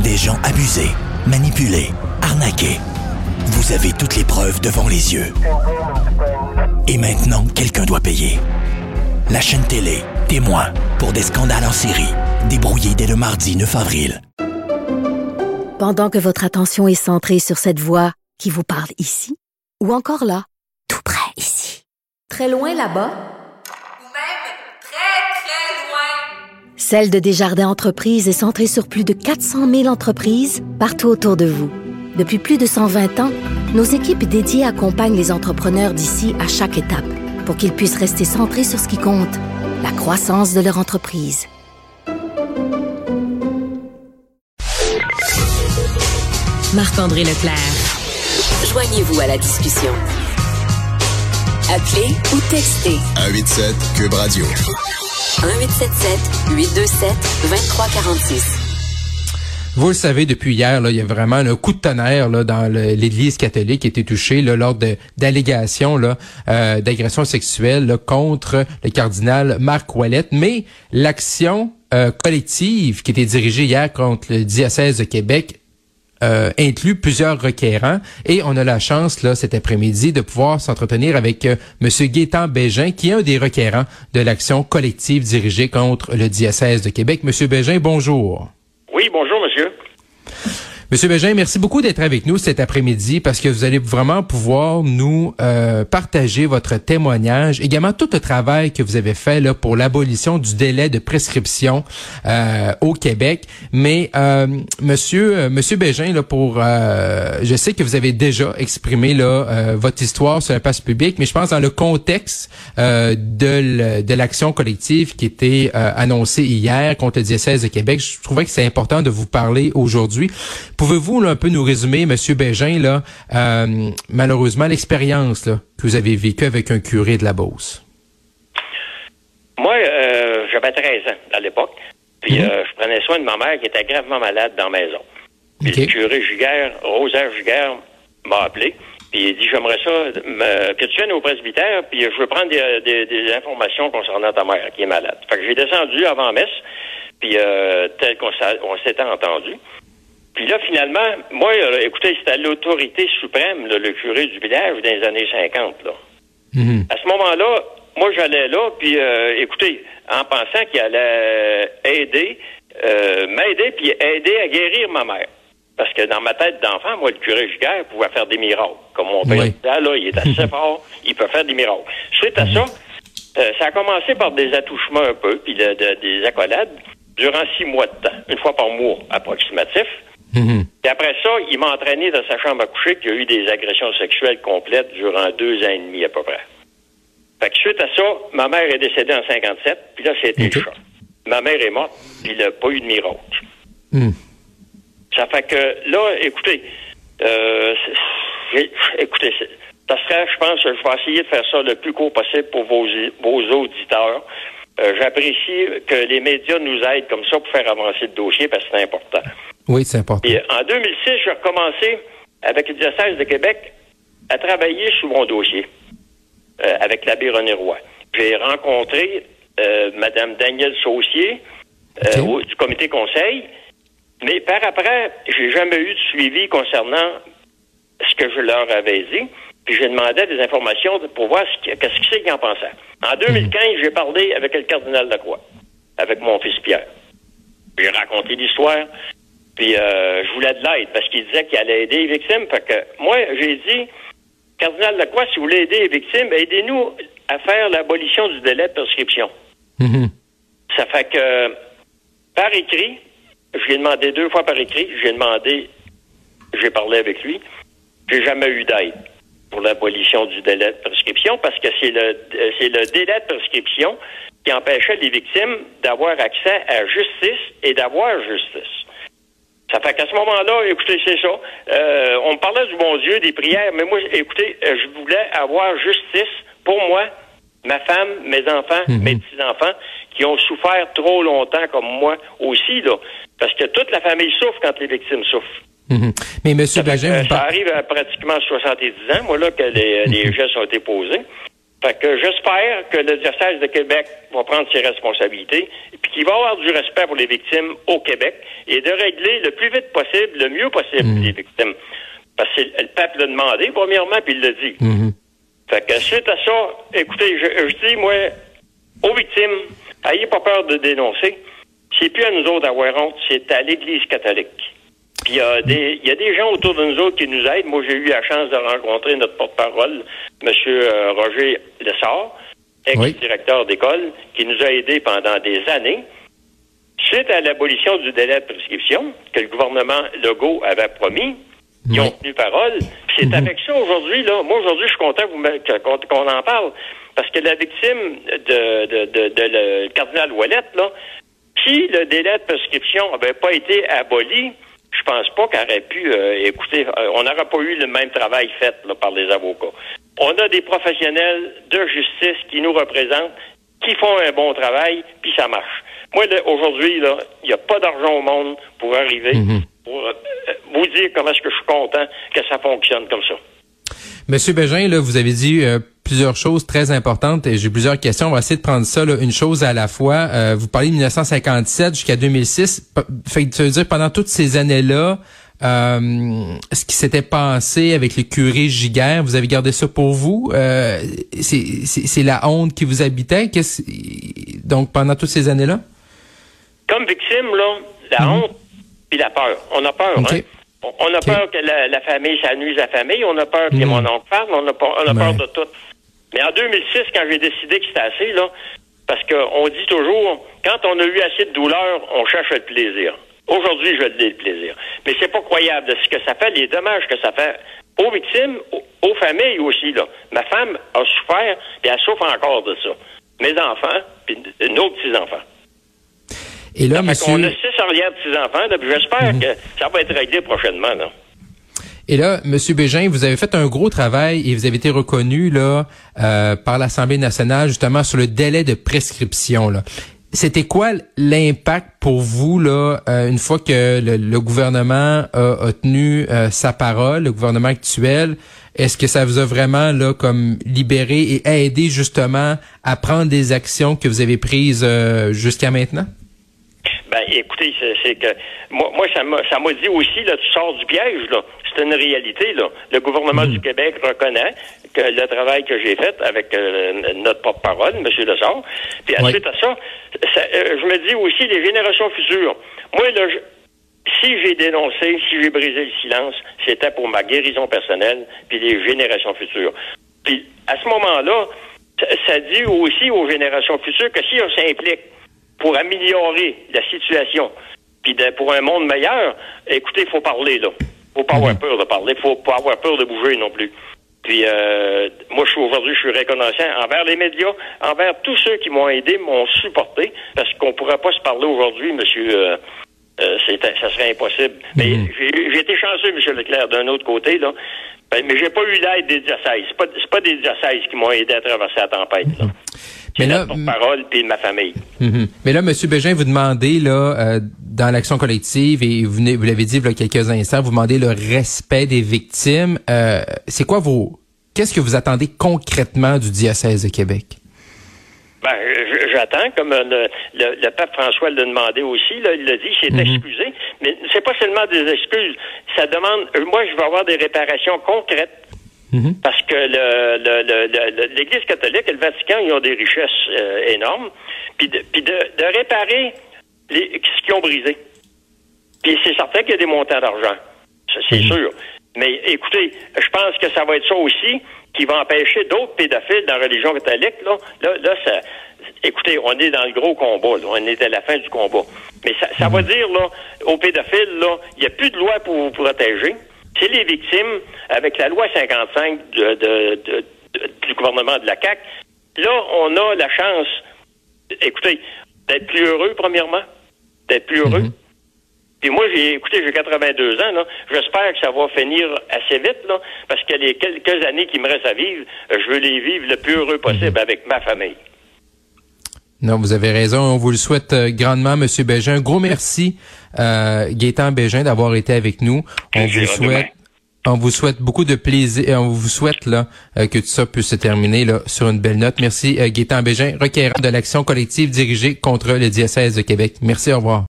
des gens abusés, manipulés, arnaqués. Vous avez toutes les preuves devant les yeux. Et maintenant, quelqu'un doit payer. La chaîne télé, témoin, pour des scandales en série, débrouillés dès le mardi 9 avril. Pendant que votre attention est centrée sur cette voix qui vous parle ici, ou encore là, tout près ici, très loin là-bas, ou même très, très loin. Celle de Desjardins Entreprises est centrée sur plus de 400 000 entreprises partout autour de vous. Depuis plus de 120 ans, nos équipes dédiées accompagnent les entrepreneurs d'ici à chaque étape pour qu'ils puissent rester centrés sur ce qui compte, la croissance de leur entreprise. Marc-André Leclerc. Joignez-vous à la discussion. Appelez ou textez. 187 Cube Radio. 1877-827-2346. Vous le savez, depuis hier, là, il y a vraiment un coup de tonnerre là, dans l'Église catholique qui a été touchée là, lors d'allégations d'agression sexuelle là, contre le cardinal Marc Ouellet. Mais l'action collective qui était dirigée hier contre le diocèse de Québec inclut plusieurs requérants et on a la chance là cet après-midi de pouvoir s'entretenir avec Monsieur Gaétan Bégin qui est un des requérants de l'action collective dirigée contre le diocèse de Québec. Monsieur Bégin, bonjour. Oui, bonjour monsieur. Monsieur Bégin, merci beaucoup d'être avec nous cet après-midi parce que vous allez vraiment pouvoir nous partager votre témoignage, également tout le travail que vous avez fait là pour l'abolition du délai de prescription au Québec. Mais Monsieur Bégin, là, je sais que vous avez déjà exprimé là votre histoire sur la place publique, mais je pense dans le contexte de l'action collective qui était annoncée hier contre le diocèse de Québec, je trouvais que c'est important de vous parler aujourd'hui. Pouvez-vous là, un peu nous résumer, Monsieur Bégin, là, malheureusement, l'expérience là, que vous avez vécue avec un curé de la Beauce? Moi, j'avais 13 ans à l'époque. Puis je prenais soin de ma mère qui était gravement malade dans la maison. Puis le curé Giguère, Rosaire Giguère, m'a appelé. Puis il dit, j'aimerais ça que tu viennes au presbytère, puis je veux prendre des informations concernant ta mère qui est malade. Fait que j'ai descendu avant messe, puis tel qu'on s'était entendu. Puis là, finalement, moi, écoutez, c'était l'autorité suprême, là, le curé du village dans les années 50, là. Mm-hmm. À ce moment-là, moi, j'allais là, puis écoutez, en pensant qu'il allait m'aider, puis aider à guérir ma mère. Parce que dans ma tête d'enfant, moi, le curé Giguère pouvait faire des miracles. Comme mon père disait, là, il est assez fort, il peut faire des miracles. Suite à ça, ça a commencé par des attouchements un peu, puis des accolades, durant 6 mois de temps, une fois par mois approximatif. Mm-hmm. Et après ça, il m'a entraîné dans sa chambre à coucher qu'il y a eu des agressions sexuelles complètes durant 2 ans et demi à peu près. Fait que suite à ça, ma mère est décédée en 57, puis là, c'était le choc. Ma mère est morte, puis il n'a pas eu de miracle. Mm. Ça fait que là, écoutez, ça serait, je pense, je vais essayer de faire ça le plus court possible pour vos auditeurs. J'apprécie que les médias nous aident comme ça pour faire avancer le dossier parce que c'est important. Oui, c'est important. Et en 2006, j'ai recommencé avec le diocèse de Québec à travailler sur mon dossier avec l'abbé René Roy. J'ai rencontré Mme Danielle Saucier du comité conseil, mais par après, j'ai jamais eu de suivi concernant ce que je leur avais dit. Puis j'ai demandé des informations pour voir qu'est-ce que c'est qu'ils en pensaient. En 2015, j'ai parlé avec le cardinal Lacroix, avec mon fils Pierre. J'ai raconté l'histoire, puis je voulais de l'aide, parce qu'il disait qu'il allait aider les victimes. Fait que moi, j'ai dit, cardinal Lacroix, si vous voulez aider les victimes, aidez-nous à faire l'abolition du délai de prescription. Mm-hmm. Ça fait que, par écrit, je lui ai demandé 2 fois par écrit, j'ai parlé avec lui, j'ai jamais eu d'aide pour l'abolition du délai de prescription, parce que c'est le délai de prescription qui empêchait les victimes d'avoir accès à justice et d'avoir justice. Ça fait qu'à ce moment-là, écoutez, c'est ça. On me parlait du bon Dieu, des prières, mais moi, écoutez, je voulais avoir justice pour moi, ma femme, mes enfants, mes petits-enfants, qui ont souffert trop longtemps comme moi aussi, là. Parce que toute la famille souffre quand les victimes souffrent. Mm-hmm. Mais M. Bégin, ça arrive à pratiquement 70 ans, moi, là, que les gestes ont été posés. Fait que j'espère que le diocèse de Québec va prendre ses responsabilités et puis qu'il va avoir du respect pour les victimes au Québec et de régler le plus vite possible, le mieux possible les victimes. Parce que le pape l'a demandé, premièrement, puis il l'a dit. Fait que suite à ça, écoutez, je dis, moi, aux victimes, ayez pas peur de dénoncer. C'est plus à nous autres d'avoir honte, c'est à l'Église catholique. Puis il y a des gens autour de nous autres qui nous aident. Moi, j'ai eu la chance de rencontrer notre porte-parole, M. Roger Lessard, ex-directeur d'école, qui nous a aidés pendant des années. Suite à l'abolition du délai de prescription que le gouvernement Legault avait promis, ils ont tenu parole. Puis c'est avec ça aujourd'hui, là. Moi, aujourd'hui, je suis content qu'on en parle. Parce que la victime de le cardinal Ouellette, là, si le délai de prescription n'avait pas été aboli, je pense pas qu'elle aurait pu écouter. On n'aurait pas eu le même travail fait là, par les avocats. On a des professionnels de justice qui nous représentent, qui font un bon travail, puis ça marche. Moi, là, aujourd'hui, là, il n'y a pas d'argent au monde pour arriver, pour vous dire comment est-ce que je suis content que ça fonctionne comme ça. Monsieur Bégin, là, vous avez dit plusieurs choses très importantes et j'ai plusieurs questions. On va essayer de prendre ça là, une chose à la fois. Vous parlez de 1957 jusqu'à 2006. Ça veut dire pendant toutes ces années-là, ce qui s'était passé avec le curé Giguère, vous avez gardé ça pour vous? C'est la honte qui vous habitait? Donc, pendant toutes ces années-là? Comme victime, là, la honte puis la peur. On a peur, hein? On a peur que la famille, ça nuise à la famille. On a peur que mon oncle parle. On a peur de tout. Mais en 2006, quand j'ai décidé que c'était assez, là, parce qu'on dit toujours, quand on a eu assez de douleur, on cherche le plaisir. Aujourd'hui, je dis le plaisir. Mais c'est pas croyable de ce que ça fait, les dommages que ça fait aux victimes, aux familles aussi, là. Ma femme a souffert, et elle souffre encore de ça. Mes enfants, puis nos petits-enfants. Et là, monsieur... On a 6 arrière-petits-enfants, puis j'espère que ça va être réglé prochainement, là. Et là, Monsieur Bégin, vous avez fait un gros travail et vous avez été reconnu là par l'Assemblée nationale justement sur le délai de prescription. Là. C'était quoi l'impact pour vous là une fois que le gouvernement a tenu sa parole, le gouvernement actuel? Est-ce que ça vous a vraiment là comme libéré et aidé justement à prendre des actions que vous avez prises jusqu'à maintenant? Ben, écoutez, c'est que moi ça m'a dit aussi là, tu sors du piège là. C'est une réalité là. Le gouvernement du Québec reconnaît que le travail que j'ai fait avec notre porte-parole, M. Lessard. Puis ensuite à ça, je me dis aussi les générations futures. Moi là, si j'ai dénoncé, si j'ai brisé le silence, c'était pour ma guérison personnelle puis les générations futures. Puis à ce moment-là, ça dit aussi aux générations futures que si on s'implique pour améliorer la situation, puis pour un monde meilleur, écoutez, il faut parler, là. Faut pas avoir peur de parler, faut pas avoir peur de bouger non plus. Puis, moi, aujourd'hui, je suis reconnaissant envers les médias, envers tous ceux qui m'ont aidé, m'ont supporté, parce qu'on pourrait pas se parler aujourd'hui, monsieur, ça serait impossible. Mais j'ai été chanceux, monsieur Leclerc, d'un autre côté, là. Mais j'ai pas eu l'aide des diocèses. C'est pas des diocèses qui m'ont aidé à traverser la tempête, là. Mais là, porte-parole puis ma famille. Mais là, M. Bégin, vous demandez là dans l'action collective et vous l'avez dit il y a quelques instants, vous demandez le respect des victimes. C'est quoi qu'est-ce que vous attendez concrètement du diocèse de Québec? Ben, j'attends, comme le pape François l'a demandé aussi, là, il l'a dit, il s'est excusé, mais c'est pas seulement des excuses. Ça demande, moi, je veux avoir des réparations concrètes. Parce que l'Église catholique et le Vatican, ils ont des richesses énormes. Puis de réparer ce qu'ils ont brisé. Puis c'est certain qu'il y a des montants d'argent. Ça, c'est sûr. Mais écoutez, je pense que ça va être ça aussi qui va empêcher d'autres pédophiles dans la religion catholique. Là, ça, écoutez, on est dans le gros combat. Là. On est à la fin du combat. Mais ça va dire, là, aux pédophiles, là, il n'y a plus de loi pour vous protéger. C'est les victimes, avec la loi 55 du gouvernement de la CAQ. Là, on a la chance, écoutez, d'être plus heureux, premièrement. D'être plus heureux. Puis moi, j'ai 82 ans, là. J'espère que ça va finir assez vite, là, parce que les quelques années qui me restent à vivre, je veux les vivre le plus heureux possible avec ma famille. Non, vous avez raison. On vous le souhaite grandement, M. Bégin. Un gros merci, Gaétan Bégin, d'avoir été avec nous. On vous souhaite On vous souhaite beaucoup de plaisir et on vous souhaite là que tout ça puisse se terminer là sur une belle note. Merci Gaétan Bégin, requérant de l'action collective dirigée contre le diocèse de Québec. Merci, au revoir.